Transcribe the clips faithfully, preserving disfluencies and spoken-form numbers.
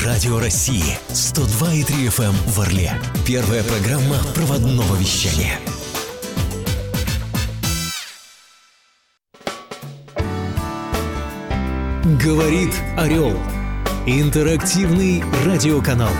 Радио России сто два и три эф эм в Орле. Первая программа проводного вещания. Говорит Орел. Интерактивный радиоканал.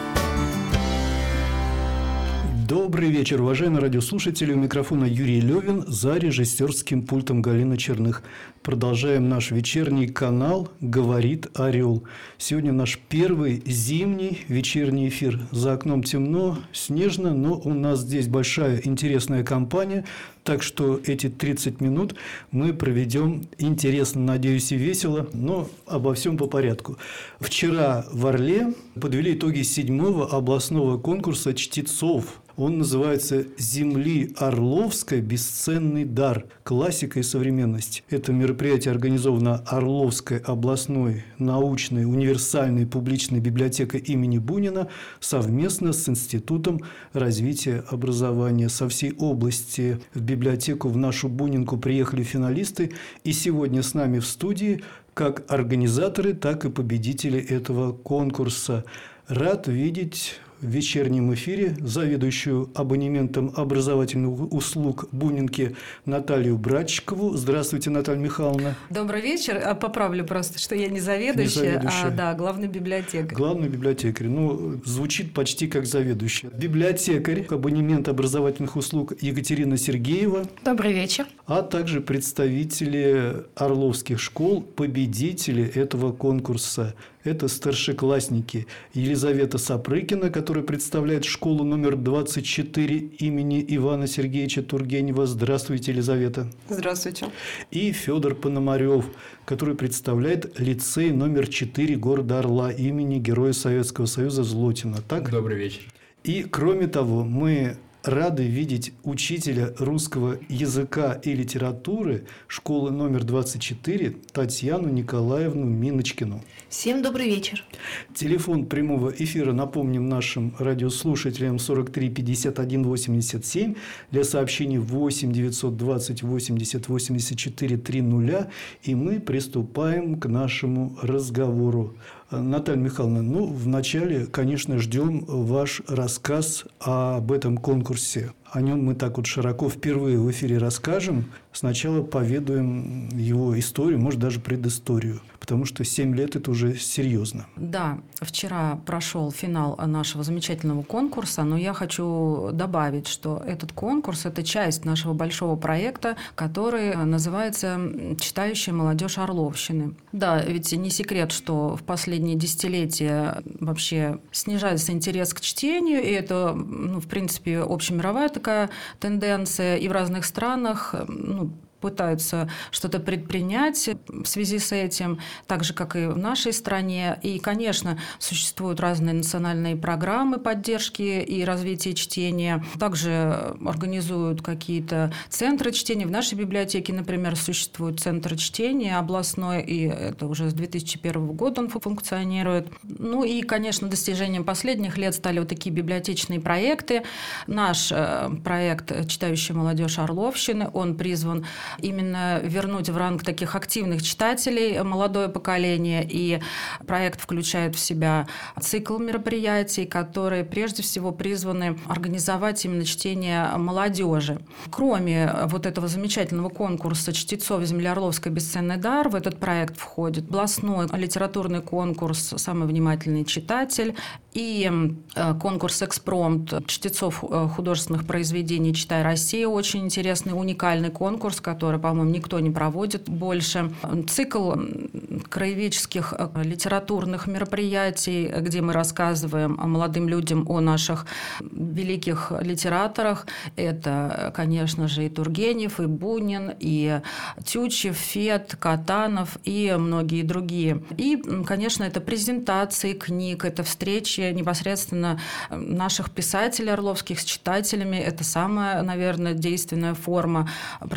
Добрый вечер, уважаемые радиослушатели. У микрофона Юрий Левин, за режиссерским пультом Галина Черных. Продолжаем наш вечерний канал «Говорит Орел». Сегодня наш первый зимний вечерний эфир. За окном темно, снежно, но у нас здесь большая интересная компания. Так что эти тридцать минут мы проведем интересно, надеюсь, и весело, но обо всем по порядку. Вчера в Орле подвели итоги седьмого областного конкурса чтецов. Он называется «Земли Орловской. Бесценный дар. Классика и современность». Это мероприятие организовано Орловской областной научной универсальной публичной библиотекой имени Бунина совместно с Институтом развития образования. Со всей области в библиотеку в нашу Бунинку приехали финалисты, и сегодня с нами в студии как организаторы, так и победители этого конкурса. Рад видеть в вечернем эфире заведующую абонементом образовательных услуг Бунинки Наталью Братчикову. Здравствуйте, Наталья Михайловна. Добрый вечер. Поправлю просто, что я не заведующая, не заведующая. а да, главный библиотекарь. Главный библиотекарь. Ну, звучит почти как заведующая. Библиотекарь, абонемент образовательных услуг Екатерина Сергеева. Добрый вечер. А также представители орловских школ, победители этого конкурса. Это старшеклассники Елизавета Сапрыкина, которая представляет школу номер двадцать четыре имени Ивана Сергеевича Тургенева. Здравствуйте, Елизавета. Здравствуйте. И Федор Пономарев, который представляет лицей номер четыре города Орла имени Героя Советского Союза Злотина. Так? Добрый вечер. И кроме того, мы рады видеть учителя русского языка и литературы школы номер двадцать четыре Татьяну Николаевну Миночкину. Всем добрый вечер. Телефон прямого эфира, напомним нашим радиослушателям, сорок три пятьдесят один восемьдесят семь. Для сообщений восемь девятьсот двадцать восемьдесят восемьдесят четыре триста. И мы приступаем к нашему разговору. Наталья Михайловна, ну, вначале, конечно, ждем ваш рассказ об этом конкурсе. О нем мы так вот широко впервые в эфире расскажем. Сначала поведаем его историю, может, даже предысторию. Потому что семь лет – это уже серьезно. Да, вчера прошел финал нашего замечательного конкурса, но я хочу добавить, что этот конкурс – это часть нашего большого проекта, который называется «Читающая молодежь Орловщины». Да, ведь не секрет, что в последние десятилетия вообще снижается интерес к чтению, и это, ну, в принципе, общемировая такая тенденция, и в разных странах, ну, пытаются что-то предпринять в связи с этим, так же, как и в нашей стране. И, конечно, существуют разные национальные программы поддержки и развития чтения. Также организуют какие-то центры чтения. В нашей библиотеке, например, существует центр чтения областной, и это уже с две тысячи первого года он функционирует. Ну и, конечно, достижением последних лет стали вот такие библиотечные проекты. Наш проект «Читающая молодежь Орловщины», он призван именно вернуть в ранг таких активных читателей молодое поколение. И проект включает в себя цикл мероприятий, которые прежде всего призваны организовать именно чтение молодежи. Кроме вот этого замечательного конкурса чтецов «Земли Орловской. Бесценный дар», в этот проект входит областной литературный конкурс «Самый внимательный читатель» и конкурс «Экспромт» чтецов художественных произведений «Читай Россия». Очень интересный, уникальный конкурс, который который, по-моему, никто не проводит больше. Цикл краеведческих литературных мероприятий, где мы рассказываем молодым людям о наших великих литераторах. Это, конечно же, и Тургенев, и Бунин, и Тютчев, Фет, Катанов и многие другие. И, конечно, это презентации книг, это встречи непосредственно наших писателей орловских с читателями. Это самая, наверное, действенная форма продвижения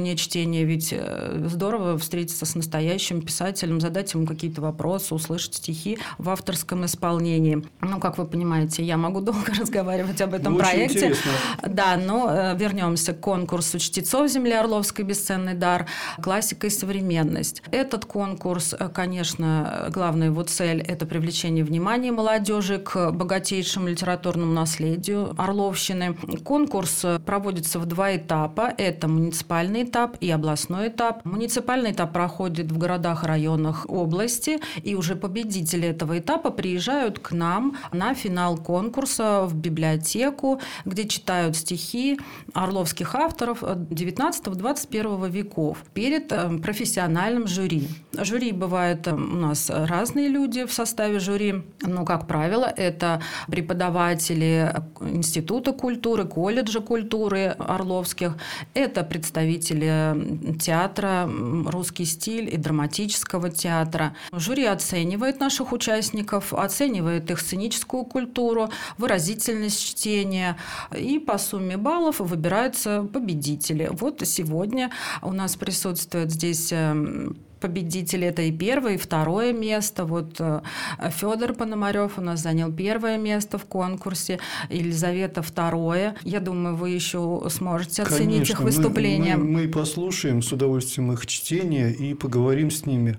умение чтения, ведь здорово встретиться с настоящим писателем, задать ему какие-то вопросы, услышать стихи в авторском исполнении. Ну, как вы понимаете, я могу долго разговаривать об этом Очень проекте. Интересно. Да, но вернемся к конкурсу «Чтецов земли Орловской. Бесценный дар. Классика и современность». Этот конкурс, конечно, главная его цель – это привлечение внимания молодежи к богатейшему литературному наследию Орловщины. Конкурс проводится в два этапа. Это муниципальный этап и областной этап. Муниципальный этап проходит в городах и районах области, и уже победители этого этапа приезжают к нам на финал конкурса в библиотеку, где читают стихи орловских авторов девятнадцатого-двадцать первого веков перед профессиональным жюри. Жюри бывает у нас разные люди в составе жюри, но, как правило, это преподаватели Института культуры, колледжа культуры орловских, это представители театра «Русский стиль» и драматического театра. Жюри оценивает наших участников, оценивает их сценическую культуру, выразительность чтения, и по сумме баллов выбираются победители. Вот сегодня у нас присутствует здесь победители. Это и первое, и второе место. Вот Федор Пономарев у нас занял первое место в конкурсе, Елизавета второе. Я думаю, вы еще сможете оценить Конечно, их выступления. Мы, мы, мы послушаем с удовольствием их чтение и поговорим с ними.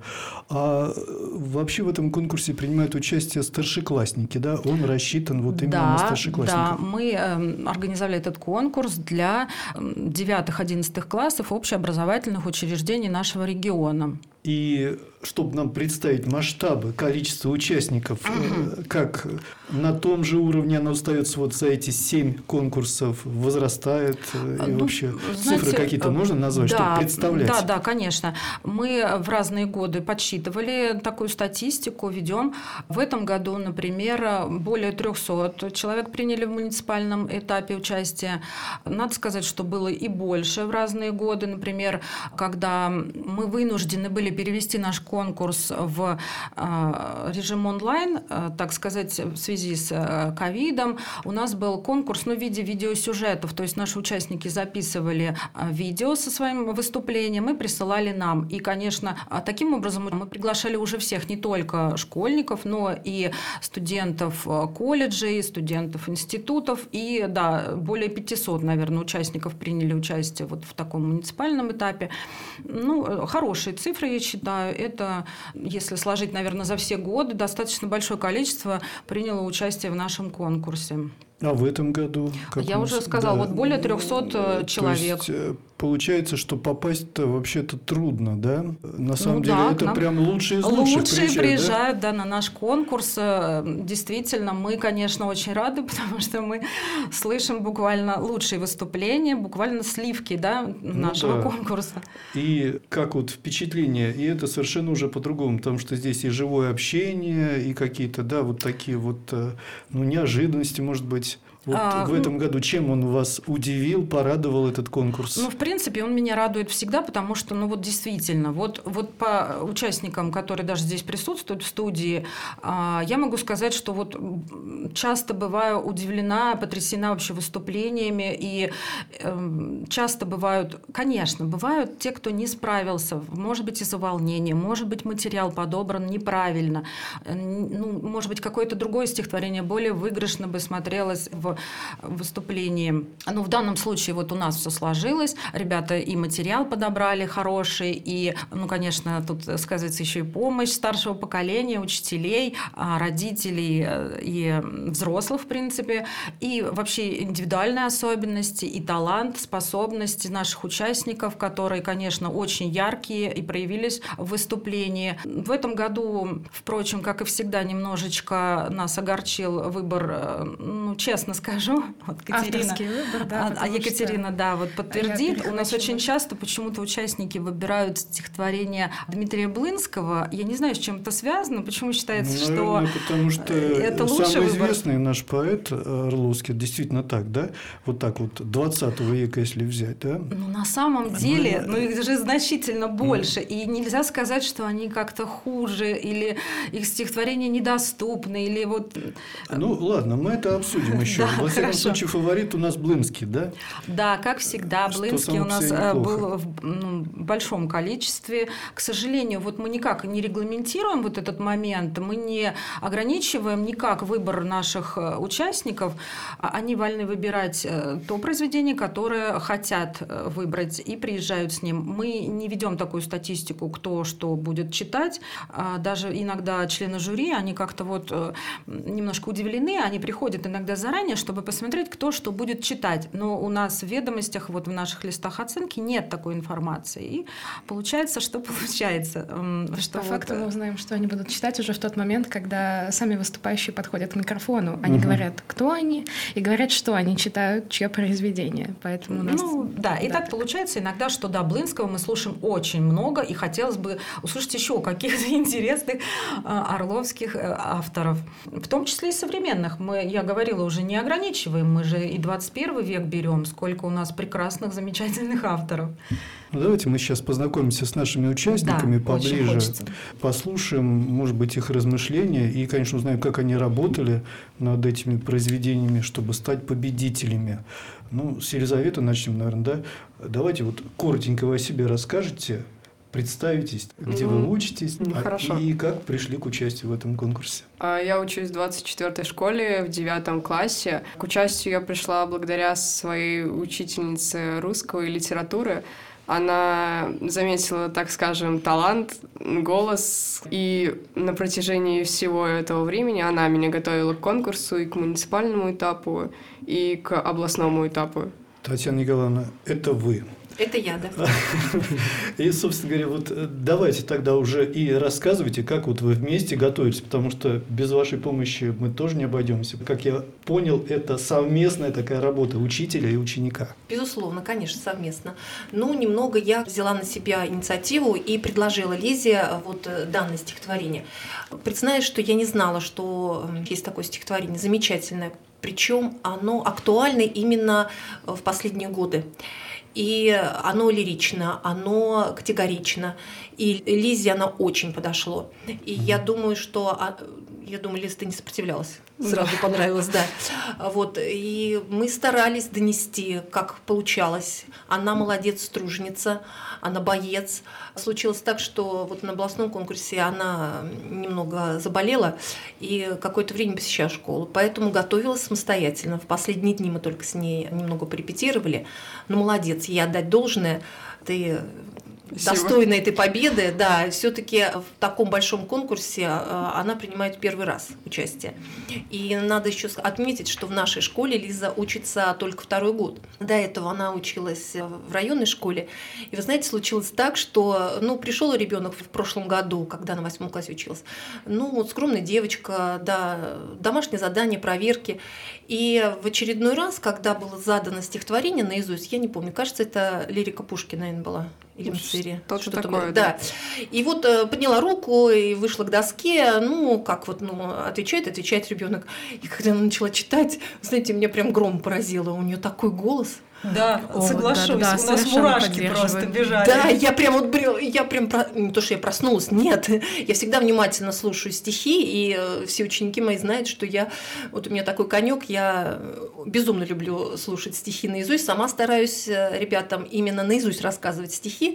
А вообще в этом конкурсе принимают участие старшеклассники, да? Он рассчитан вот именно да, на старшеклассников. Да, мы э, организовали этот конкурс для девятых-одиннадцатых классов общеобразовательных учреждений нашего региона. И чтобы нам представить масштабы, количество участников, угу. как на том же уровне оно остается вот за эти семь конкурсов, возрастает, и ну, вообще знаете, цифры какие-то можно назвать, да, чтобы представлять? Да, да, конечно. Мы в разные годы подсчитывали такую статистику, ведем. В этом году, например, более трехсот человек приняли в муниципальном этапе участия. Надо сказать, что было и больше в разные годы. Например, когда мы вынуждены были перевести наш конкурс в режим онлайн, так сказать, в связи с ковидом, у нас был конкурс ну, в виде видеосюжетов, то есть наши участники записывали видео со своим выступлением и присылали нам. И, конечно, таким образом мы приглашали уже всех, не только школьников, но и студентов колледжей, студентов институтов, и, да, более пятисот, наверное, участников приняли участие вот в таком муниципальном этапе. Ну, хорошие цифры, я считаю. Это, если сложить, наверное, за все годы, достаточно большое количество приняло участие в нашем конкурсе. А в этом году? Как Я уже сказала, да. вот более трехсот человек. То есть, получается, что попасть-то вообще-то трудно, да? На самом ну, деле, да, это прям лучшие из лучших лучшие приезжают, приезжают да? да, на наш конкурс. Действительно, мы, конечно, очень рады, потому что мы слышим буквально лучшие выступления, буквально сливки да, нашего ну, да. конкурса. И как вот впечатление, и это совершенно уже по-другому, потому что здесь и живое общение, и какие-то, да, вот такие вот, ну, неожиданности, может быть. Вот а, в этом году чем он вас удивил, порадовал этот конкурс? Ну, в принципе, он меня радует всегда, потому что, ну, вот действительно, вот, вот по участникам, которые даже здесь присутствуют в студии, я могу сказать, что вот часто бываю удивлена, потрясена вообще выступлениями, и часто бывают, конечно, бывают те, кто не справился, может быть, из-за волнения, может быть, материал подобран неправильно, ну, может быть, какое-то другое стихотворение более выигрышно бы смотрелось в выступлении. Ну, в данном случае вот у нас все сложилось. Ребята и материал подобрали хороший, и, ну, конечно, тут сказывается еще и помощь старшего поколения, учителей, родителей и взрослых, в принципе, и вообще индивидуальные особенности, и талант, способности наших участников, которые, конечно, очень яркие и проявились в выступлении. В этом году, впрочем, как и всегда, немножечко нас огорчил выбор, ну, честно скажу, вот Катерина, авторский выбор, да, а Екатерина, что... да, вот подтвердит. У нас очень быть. часто почему-то участники выбирают стихотворение Дмитрия Блынского. Я не знаю, с чем это связано, почему считается, ну, наверное, что потому что это самый лучший известный наш поэт Орловский, действительно так, да? Вот так вот, двадцатого века, если взять, да? Ну, на самом деле, ну, ну, их же значительно больше, ну, и нельзя сказать, что они как-то хуже, или их стихотворения недоступны, или вот... Ну, ладно, мы это обсудим еще. Во всяком случае, фаворит у нас Блынский, да? Да, как всегда, Что Блынский само у по нас себе э, неплохо. был в ну, большом количестве. К сожалению, вот мы никак не регламентируем вот этот момент, мы не ограничиваем никак выбор наших э, участников. А- Они вольны выбирать э, то произведение, которое хотят э, выбрать, и приезжают с ним. Мы не ведем такую статистику, кто что будет читать. А Даже иногда члены жюри, они как-то вот э, немножко удивлены, они приходят иногда заранее, чтобы посмотреть, кто что будет читать. Но у нас в ведомостях, вот в наших листах оценки нет такой информации. И получается, что получается. М, Что По вот, факту мы э, узнаем, что они будут читать уже в тот момент, когда сами выступающие подходят к микрофону. Они говорят, кто они, и говорят, что они читают, чье произведение. Поэтому у нас... Ну, да, и так получается иногда, что да, Блынского мы слушаем очень много, и хотелось бы услышать еще каких-то интересных э, орловских э, авторов, в том числе и современных. Мы, я говорила, уже не ограничиваем, мы же и двадцать первый век берем, сколько у нас прекрасных, замечательных авторов. Ну, давайте мы сейчас познакомимся с нашими участниками Да, очень поближе, хочется. послушаем, может быть, их размышления и, конечно, узнаем, как они работали над этими произведениями, чтобы стать победителями. Ну, с Елизаветы начнем, наверное, да? Давайте вот коротенько вы о себе расскажете, представитесь, где Ну, вы учитесь, ну, а- хорошо. и как пришли к участию в этом конкурсе. А, Я учусь в двадцать четвёртой школе в девятом классе. К участию я пришла благодаря своей учительнице русского и литературы. Она заметила, так скажем, талант, голос, и на протяжении всего этого времени она меня готовила к конкурсу и к муниципальному этапу, и к областному этапу. Татьяна Николаевна, это вы. Это я, да. И, собственно говоря, вот э, давайте тогда уже и рассказывайте, как вот вы вместе готовитесь, потому что без вашей помощи мы тоже не обойдемся. Как я понял, это совместная такая работа учителя и ученика. Безусловно, конечно, совместно. Ну, немного я взяла на себя инициативу и предложила Лизе вот э, данное стихотворение. Признаюсь, что я не знала, что э, есть такое стихотворение замечательное, причем оно актуально именно в последние годы. И оно лирично, оно категорично. И Лизе оно очень подошло. И я думаю, что... Я думаю, Лиза, ты не сопротивлялась. Сразу понравилось, да. Вот. И мы старались донести, как получалось. Она молодец, труженица, она боец. Случилось так, что вот на областном конкурсе она немного заболела и какое-то время посещала школу. Поэтому готовилась самостоятельно. В последние дни мы только с ней немного порепетировали. Но молодец, ей отдать должное. Ты... Спасибо. Достойна этой победы, да, все-таки в таком большом конкурсе она принимает первый раз участие. И надо еще отметить, что в нашей школе Лиза учится только второй год. До этого она училась в районной школе. И вы знаете, случилось так, что ну, пришел ребенок в прошлом году, когда на восьмом классе училась. Ну, вот скромная девочка, да, домашнее задание, проверки. И в очередной раз, когда было задано стихотворение наизусть, я не помню, кажется, это лирика Пушкина, наверное, была. Или Мцыри. Что-то Что-то такое, было. да. Да. И вот э, подняла руку и вышла к доске. Ну, как вот, ну, отвечает, отвечает ребенок. И когда она начала читать, знаете, меня прям гром поразило. У нее такой голос. Да, О, соглашусь, да, да, у нас совершенно мурашки поддерживаю. просто бежали. Да, я прям вот брел, я прям про... не то, что я проснулась, нет, я всегда внимательно слушаю стихи, и э, все ученики мои знают, что я, вот у меня такой конек, я безумно люблю слушать стихи наизусть, сама стараюсь э, ребятам именно наизусть рассказывать стихи,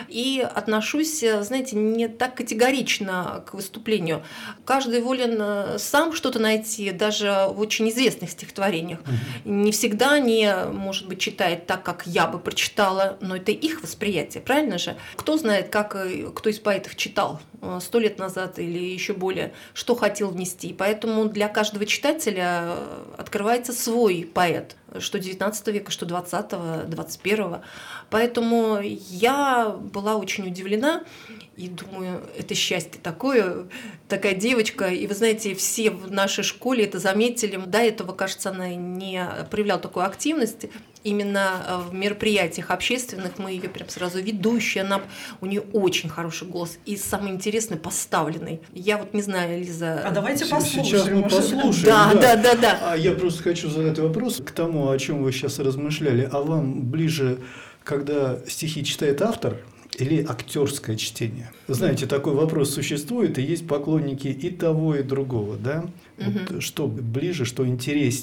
и отношусь, э, знаете, не так категорично к выступлению. Каждый волен э, сам что-то найти, даже в очень известных стихотворениях. Не всегда они, может быть, читает так, как я бы прочитала, но это их восприятие, правильно же? Кто знает, как кто из поэтов читал сто лет назад или еще более, что хотел внести. Поэтому для каждого читателя открывается свой поэт, что девятнадцатого века, что двадцатого, двадцать первого. Поэтому я была очень удивлена и думаю, это счастье такое, такая девочка. И вы знаете, все в нашей школе это заметили. До этого, кажется, она не проявляла такой активности. Именно в мероприятиях общественных мы ее прям сразу ведущая, она, у нее очень хороший голос и самый интересный поставленный. Я вот не знаю, Лиза. А давайте послушаем. Сейчас мы может. послушаем. Да, да, да, да. А я просто хочу задать вопрос к тому, о чем вы сейчас размышляли. А вам ближе, когда стихи читает автор, или актерское чтение? Знаете, такой вопрос существует, и есть поклонники и того, и другого, да? Угу. Вот что ближе, что интереснее?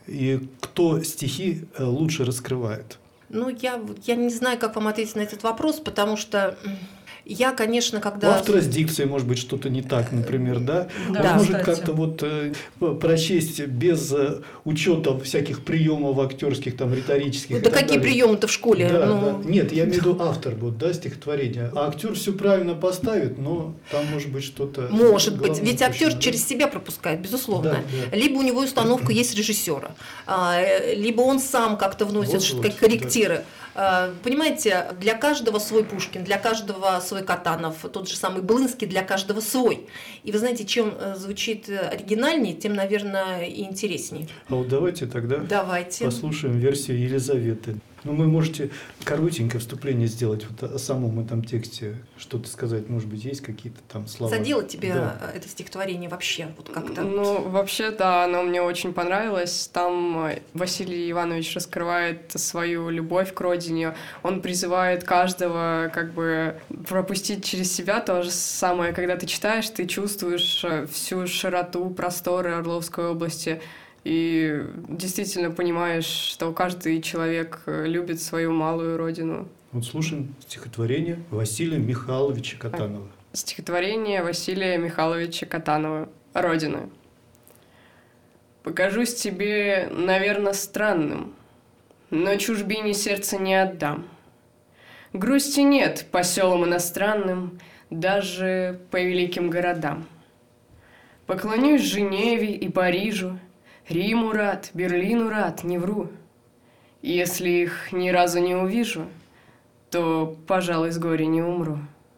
и кто стихи лучше раскрывает? Ну, я, я не знаю, как вам ответить на этот вопрос, потому что я, конечно, когда... У автора с дикцией, может быть, что-то не так, например, да? Да, Он может кстати. как-то вот э, прочесть без э, учета всяких приемов актерских, там, риторических. Да и так какие далее. приемы-то в школе? Да, ну... да. Нет, я имею в виду автор, вот, да, стихотворения. А актер все правильно поставит, но там может быть что-то... Может быть, главное ведь актер упущено, да? через себя пропускает, безусловно. Да, да. Либо у него установка есть режиссера, а, э, либо он сам как-то вносит Вот, что- вот, как корректиры. А, Понимаете, для каждого свой Пушкин, для каждого свой Катанов, тот же самый Блынский, для каждого свой. И вы знаете, чем э, звучит оригинальнее, тем, наверное, и интереснее. А вот давайте тогда Давайте. послушаем версию Елизаветы. Ну, вы можете коротенькое вступление сделать вот о самом этом тексте, что-то сказать, может быть, есть какие-то там слова? Задело тебе Да. это стихотворение вообще вот как-то? Ну, вообще, да, оно мне очень понравилось. Там Василий Иванович раскрывает свою любовь к родине. Он призывает каждого как бы пропустить через себя то же самое. Когда ты читаешь, ты чувствуешь всю широту, просторы Орловской области. И действительно понимаешь, что каждый человек любит свою малую родину. Вот слушаем стихотворение Василия Михайловича Катанова. Стихотворение Василия Михайловича Катанова «Родина». «Покажусь тебе, наверное, странным, но чужбине сердце не отдам. Грусти нет по селам иностранным, даже по великим городам. Поклонюсь Женеве и Парижу, Риму рад, Берлину рад, не вру. Если их ни разу не увижу, то, пожалуй, с горя не умру.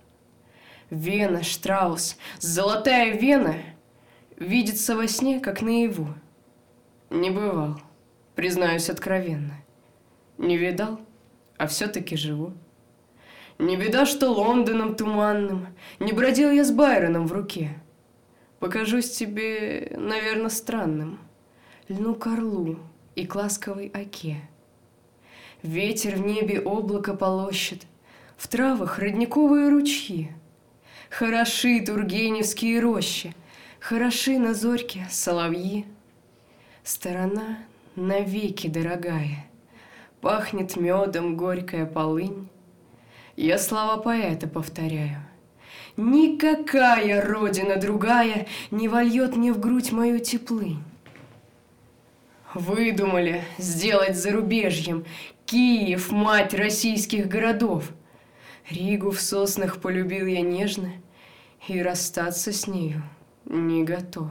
Вена, Штраус, золотая Вена видится во сне, как наяву. Не бывал, признаюсь откровенно. Не видал, а все-таки живу. Не беда, что Лондоном туманным не бродил я с Байроном в руке. Покажусь тебе, наверное, странным, льну к орлу и к ласковой оке. Ветер в небе облако полощет, в травах родниковые ручьи. Хороши тургеневские рощи, хороши на зорьке соловьи. Сторона навеки дорогая, пахнет медом горькая полынь. Я слова поэта повторяю. Никакая родина другая не вольет мне в грудь мою теплынь. Выдумали сделать зарубежьем Киев, мать российских городов. Ригу в соснах полюбил я нежно и расстаться с нею не готов.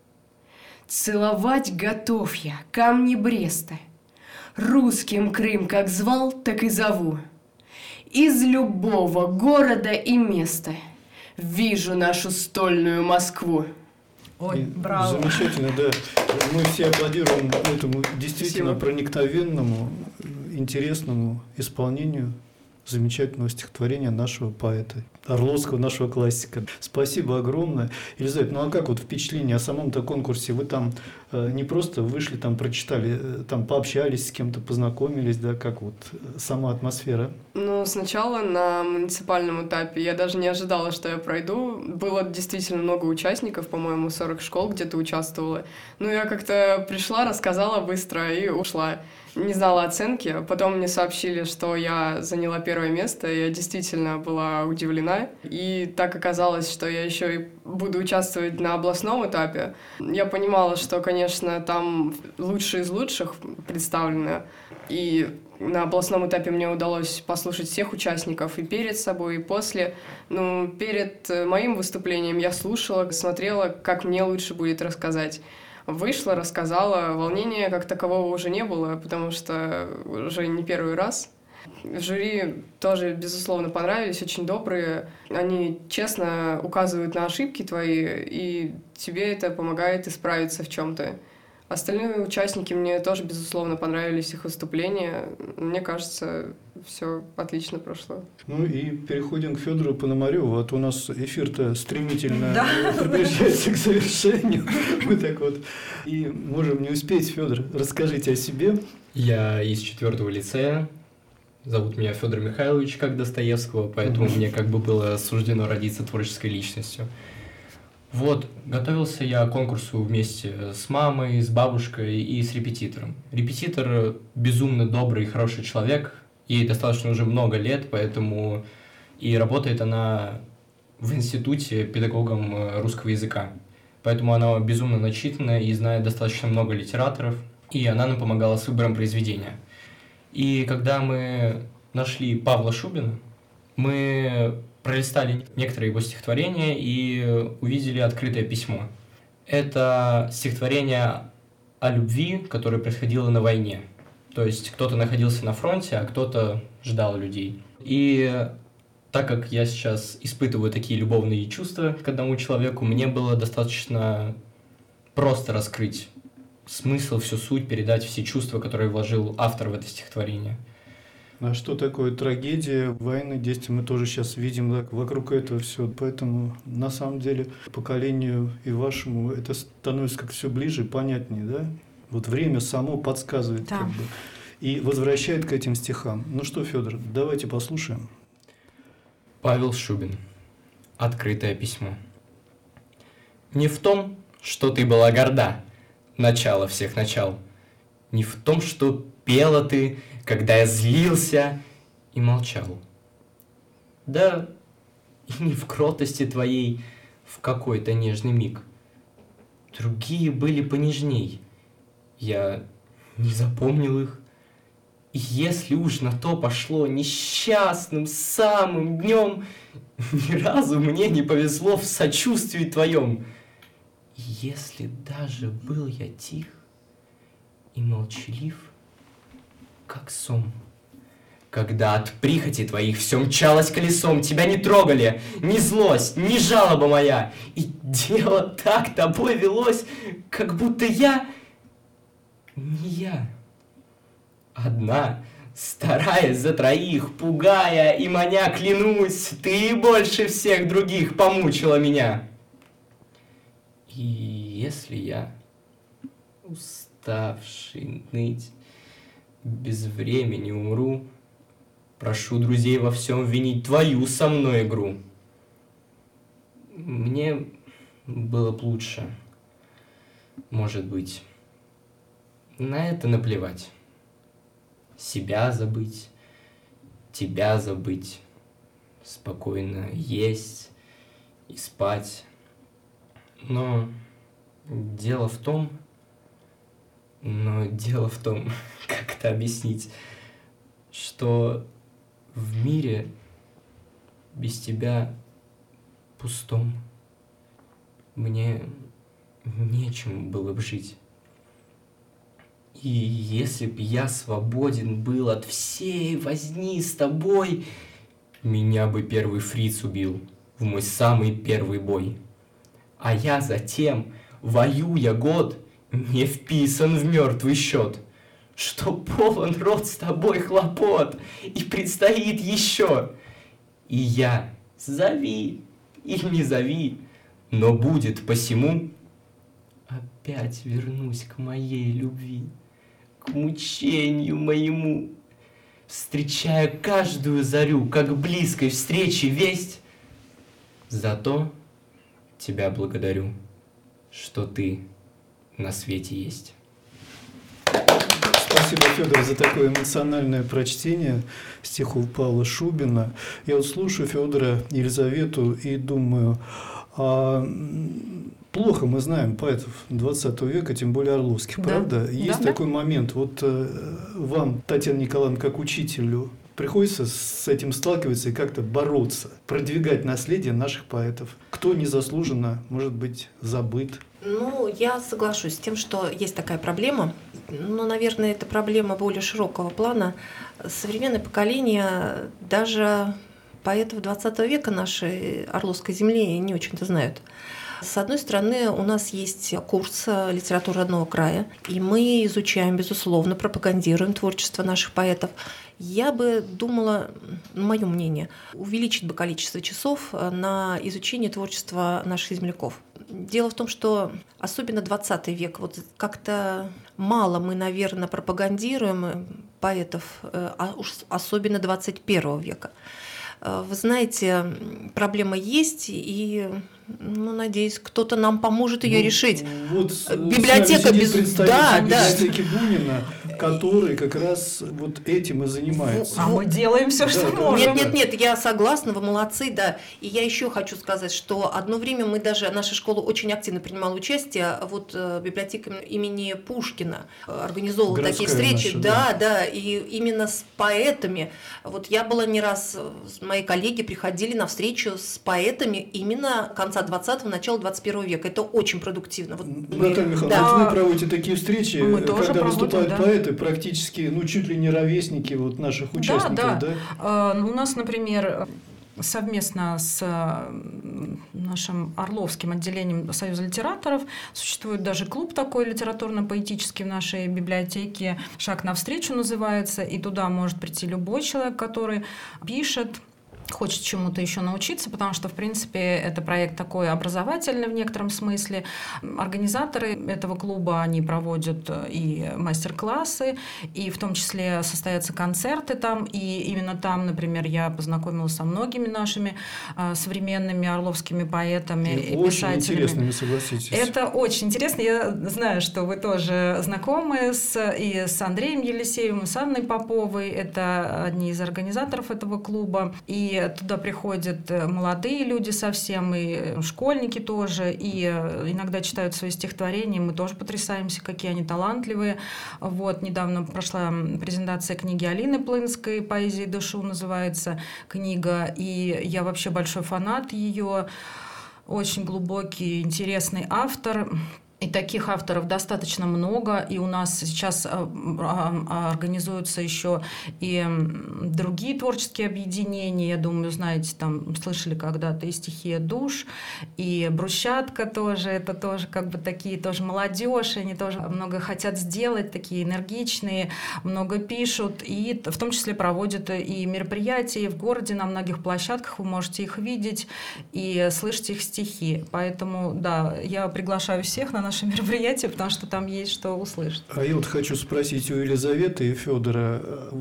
Целовать готов я камни Бреста, русским Крым как звал, так и зову. Из любого города и места вижу нашу стольную Москву. Ой, И браво. Замечательно, да. Мы все аплодируем этому действительно Спасибо. проникновенному, интересному исполнению замечательного стихотворения нашего поэта, орловского нашего классика. Спасибо огромное. Елизавета, ну а как вот впечатление о самом-то конкурсе? Вы там э, не просто вышли, там прочитали, э, там пообщались с кем-то, познакомились, да, как вот э, сама атмосфера? Ну, сначала на муниципальном этапе я даже не ожидала, что я пройду. Было действительно много участников, по-моему, сорок школ где-то участвовало. Ну, я как-то пришла, рассказала быстро и ушла. Не знала оценки. Потом мне сообщили, что я заняла первое место. Я действительно была удивлена. И так оказалось, что я еще и буду участвовать на областном этапе. Я понимала, что, конечно, там лучшие из лучших представлены. И на областном этапе мне удалось послушать всех участников и перед собой, и после. Ну, перед моим выступлением я слушала, смотрела, как мне лучше будет рассказать. Вышла, рассказала. Волнения как такового уже не было, потому что уже не первый раз. Жюри тоже, безусловно, понравились, очень добрые. Они честно указывают на ошибки твои, и тебе это помогает исправиться в чем-то. Остальные участники мне тоже, безусловно, понравились, их выступления. Мне кажется, все отлично прошло. Ну и переходим к Федору Пономареву, а то у нас эфир-то стремительно приближается к завершению. Мы так вот и можем не успеть. Федор, расскажите о себе. Я из четвертого лицея. Зовут меня Федор Михайлович, как Достоевского, поэтому мне как бы было суждено родиться творческой личностью. Вот, готовился я к конкурсу вместе с мамой, с бабушкой и с репетитором. Репетитор безумно добрый и хороший человек, ей достаточно уже много лет, поэтому и работает она в институте педагогом русского языка. Поэтому она безумно начитанная и знает достаточно много литераторов, и она нам помогала с выбором произведения. И когда мы нашли Павла Шубина, мы пролистали некоторые его стихотворения и увидели открытое письмо. Это стихотворение о любви, которое происходило на войне. То есть кто-то находился на фронте, а кто-то ждал людей. И так как я сейчас испытываю такие любовные чувства к одному человеку, мне было достаточно просто раскрыть смысл, всю суть, передать все чувства, которые вложил автор в это стихотворение. А что такое трагедия, военные действия, мы тоже сейчас видим так, вокруг этого все. Поэтому, на самом деле, поколению и вашему это становится как все ближе, понятнее, да? Вот время само подсказывает, да. как бы, и возвращает к этим стихам. Ну что, Федор, давайте послушаем. Павел Шубин. Открытое письмо. Не в том, что ты была горда, начало всех начал, не в том, что пела ты, когда я злился и молчал. Да и не в кротости твоей в какой-то нежный миг. Другие были понежней. Я не запомнил их. И если уж на то пошло, несчастным самым днем ни разу мне не повезло в сочувствии твоем. И если даже был я тих и молчалив, как сон, когда от прихоти твоих все мчалось колесом, тебя не трогали ни злость, ни жалоба моя, и дело так тобой велось, как будто я не я. Одна, стараясь за троих, пугая и маня, клянусь, ты больше всех других помучила меня. И если я, уставший ныть, без времени умру, прошу друзей во всем винить твою со мной игру. Мне было б лучше, может быть, на это наплевать. Себя забыть, тебя забыть, спокойно есть и спать. Но дело в том, но дело в том, как это объяснить, что в мире без тебя пустом мне нечем было бы жить. И если б я свободен был от всей возни с тобой, меня бы первый фриц убил в мой самый первый бой. А я затем, воюя год, не вписан в мертвый счет, что полон рот с тобой хлопот, и предстоит еще. И я, зови или не зови, но будет посему, опять вернусь к моей любви, к мучению моему, встречая каждую зарю, как близкой встречи весть. Зато тебя благодарю, что ты на свете есть. Спасибо, Федор, за такое эмоциональное прочтение стихов Павла Шубина. Я вот слушаю Федора, Елизавету и думаю, а плохо мы знаем поэтов двадцатого века, тем более орловских, да. правда? Есть да, такой да. момент. Вот э, вам, Татьяна Николаевна, как учителю, приходится с этим сталкиваться и как-то бороться, продвигать наследие наших поэтов. Кто незаслуженно, может быть, забыт? Ну, я соглашусь с тем, что есть такая проблема. Но, наверное, это проблема более широкого плана. Современное поколение, даже поэтов двадцатого века нашей Орловской земли не очень-то знают. С одной стороны, у нас есть курс литературы родного края, и мы изучаем, безусловно, пропагандируем творчество наших поэтов. Я бы думала, мое мнение, увеличить бы количество часов на изучение творчества наших земляков. Дело в том, что особенно двадцатый век, вот как-то мало мы, наверное, пропагандируем поэтов, а уж особенно двадцать первого века. Вы знаете, проблема есть, и Ну, надеюсь, кто-то нам поможет ее ну, решить. Вот библиотека без... Да, да, библиотеки Бунина, который как раз вот этим и занимается. А мы делаем все, да, что да, можем. Нет, нет, нет, я согласна, вы молодцы, да. И я еще хочу сказать, что одно время мы даже, наша школа очень активно принимала участие, вот библиотека имени Пушкина организовывала Городская такие встречи, наша, да, да, да, и именно с поэтами. Вот я была не раз, мои коллеги приходили на встречу с поэтами именно конца двадцатого, начала двадцать первого века. Это очень продуктивно. Вот, Наталья Михайловна, да. вот вы проводите такие встречи, Мы когда тоже проводим, выступают да. поэты, практически, ну, чуть ли не ровесники вот наших участников, да? да? Да, У нас, например, совместно с нашим Орловским отделением Союза литераторов существует даже клуб такой литературно-поэтический в нашей библиотеке. «Шаг навстречу» называется, и туда может прийти любой человек, который пишет, хочет чему-то еще научиться, потому что, в принципе, это проект такой образовательный в некотором смысле. Организаторы этого клуба, они проводят и мастер-классы, и в том числе состоятся концерты там, и именно там, например, я познакомилась со многими нашими а, современными орловскими поэтами и, и очень писателями. интересно, вы согласитесь. Это очень интересно. Я знаю, что вы тоже знакомы с, и с Андреем Елисеевым, и с Анной Поповой. Это одни из организаторов этого клуба. И туда приходят молодые люди совсем, и школьники тоже, и иногда читают свои стихотворения. Мы тоже потрясаемся, какие они талантливые. Вот, недавно прошла презентация книги Алины Плынской «Поэзия душу» называется книга, и я вообще большой фанат ее. Очень глубокий, интересный автор. И таких авторов достаточно много, и у нас сейчас организуются еще и другие творческие объединения. Я думаю, знаете, там слышали когда-то и «Стихия душ», и «Брусчатка» тоже. Это тоже как бы такие тоже молодежь, они тоже много хотят сделать, такие энергичные, много пишут, и в том числе проводят и мероприятия в городе на многих площадках. Вы можете их видеть и слышать их стихи. Поэтому, да, я приглашаю всех на наше мероприятие, потому что там есть что услышать. А я вот хочу спросить у Елизаветы и Федора,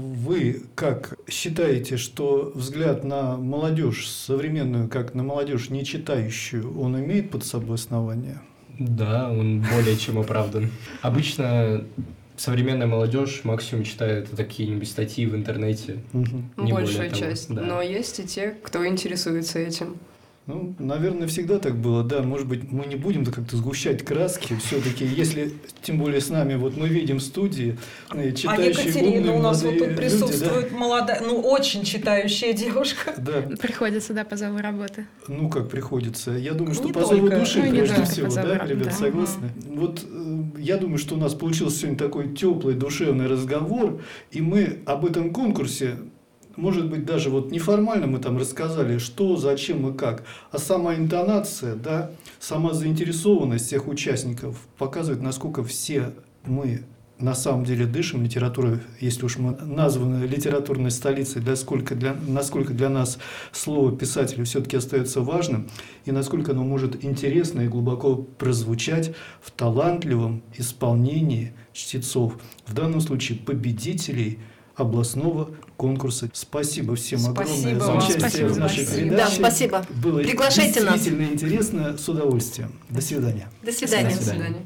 вы как считаете, что взгляд на молодежь современную, как на молодежь не читающую, он имеет под собой основания? Да, он более чем оправдан. Обычно современная молодежь максимум читает какие-нибудь статьи в интернете. Угу. Не Большая более того, часть. да. Но есть и те, кто интересуется этим. Ну, наверное, всегда так было, да. Может быть, мы не будем как-то сгущать краски. Все-таки, если, тем более с нами, вот мы видим студии, читающие а Екатерина умные, у нас вот тут люди, присутствует, да? молодая, ну, очень читающая девушка. Да. Приходится, да, по зову работы. Ну, как приходится. Я думаю, что Не по зову только. души, Ну, не прежде только всего, по зову, да, ребят, да. согласны? Вот э, я думаю, что у нас получился сегодня такой теплый, душевный разговор, и мы об этом конкурсе, может быть, даже вот неформально мы там рассказали, что, зачем и как, а сама интонация, да, сама заинтересованность всех участников показывает, насколько все мы на самом деле дышим литературой, если уж мы названы литературной столицей, да, сколько для, насколько для нас слово писателя все-таки остается важным, и насколько оно может интересно и глубоко прозвучать в талантливом исполнении чтецов, в данном случае победителей областного конкурса. Спасибо всем Спасибо огромное за вам. участие Спасибо в за нашей вас. передаче. Да, спасибо. Было Приглашайте нас. действительно интересно, с удовольствием. До свидания. До свидания. До свидания.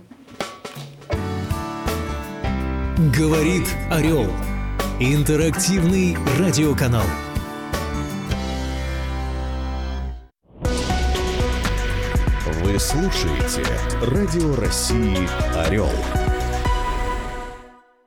Говорит Орел. Интерактивный радиоканал. Вы слушаете Радио России Орел.